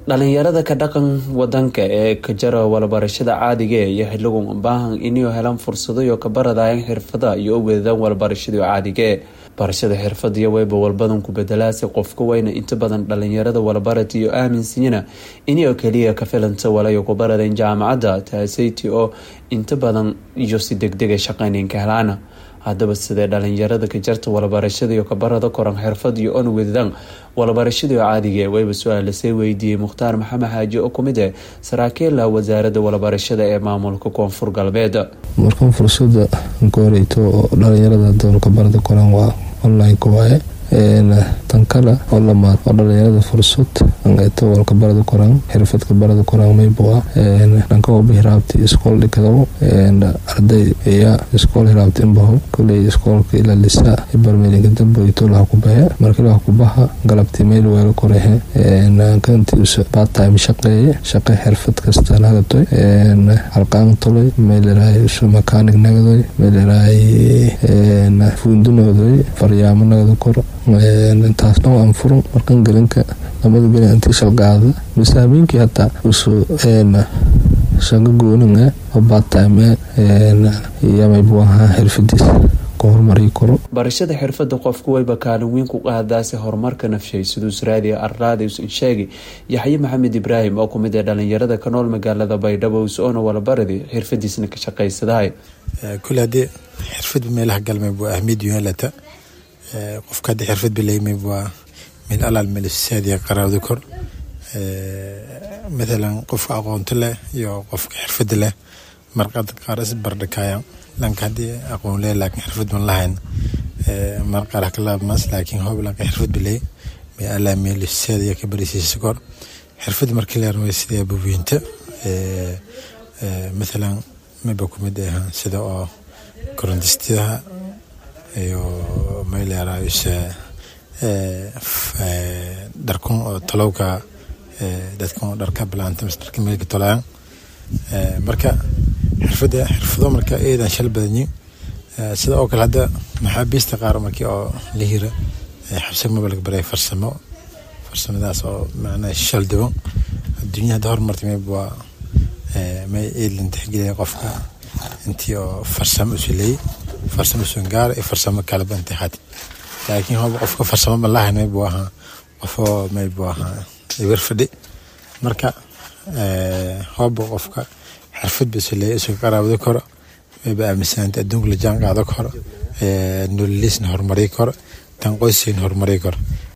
dhalinyarada ka dhaqan wadanka ee ka jara walbarashada caadiga ah iyo xiligu u baahan inay helaan fursado iyo ka baradayaan xirfadaha iyo weedaan walbarashada caadiga ah. barashada xirfadiyo wayba walbadan ku bedelaasay qofka weyna inta badan dhalinyarada walbarati iyo aaminsiina inay kaliya ka filanta walayo ku baradeen jaamacadda taasaytii oo inta badan iyo si degdeg ah shaqayn ka helaan. haddaba sidee dhalinyarada ka jarta walbarashada iyo ka barada koran xirfad iyo on weedaan walbarashada caadiga wayba su'aal la weydiiyay Mukhtaar Maxamed Xaaji oo kumid ah saraakiisha wasaaradda walbarashada ee maamulka Koonfur Galbeed. markan fursada gooreyto dhalinyarada doonka barada koran waa online kuwaye tan kale oo lamaad oo dhalinyarada fursad ay walka barada koran xirfadka barada koran maybo dhanka oo bihraabti iskool dhigado arday ayaa iskool hiraabti inbaho kulay iskoolka ila lisa barmeelinka dambayto la ku baahay markii la ku baxa galabti meel weel korehe kanti part time shaqo xirfad kasta nagato halkaan tolay meel raay mechanic nagadoy meel raay fundunooday faryaamo nagado kor intaasna waan furo markan galinka lamada galin intii shaqaada misaamiinkii hataa usoo shaqa goonina oo part-time iyo maybuaha xirfadiis ku horumari karo. barashada xirfada qofku wayba kaalin weyn ku qaadaasay horumarka nafshay sidoo Israa'iil Arraadi uu sheegay Yaxye Maxamed Ibraahim oo kumid ah dhalinyarada ka nool magaalada Baydhabo oo walabaradi xirfadiisna ka shaqaysaday. kulade xirfad meelaha galmay buu ahmid yeelata qofka xirfad bileeyay waa min alal milisadiya qaraawdo kor مثلا قف أقونت له يو قف حرفد له مرقد قارس بردكايا لان كدي أقول له لكن حرفد من لهن مرقد كلاب مس لكن هو بلان حرفد بلي بألام السادية كبريسي سكر حرفد مركلير ويسدي أبو بنت مثلا ما بكم مدها سدا كورندستها يو ما إلى رئيس دركون طلوكا dadkan dharka bilaanta mastarka meel ka tolaan marka xirfado marka eedan shal badani sida oo kale hada maxaabiista qaar markii oo la hira xabsig mabalka baray farsamadaas oo macna shal dibo dunyada horumartay waa may eelin tixgeliya qofka intii oo farsamo usulay farsamo sungaar ee farsamo kala bantaxad laakiin haba qofka farsamo ma lahayn may buu ahaa qofo may buu ahaa يورفدي مركا هوب قفكا حرفد بس اللي اسو قراو ذكر بقى مثلا تدوق لجان قاعد ذكر نوليس نهر مريكر تنقيس نهر مريكر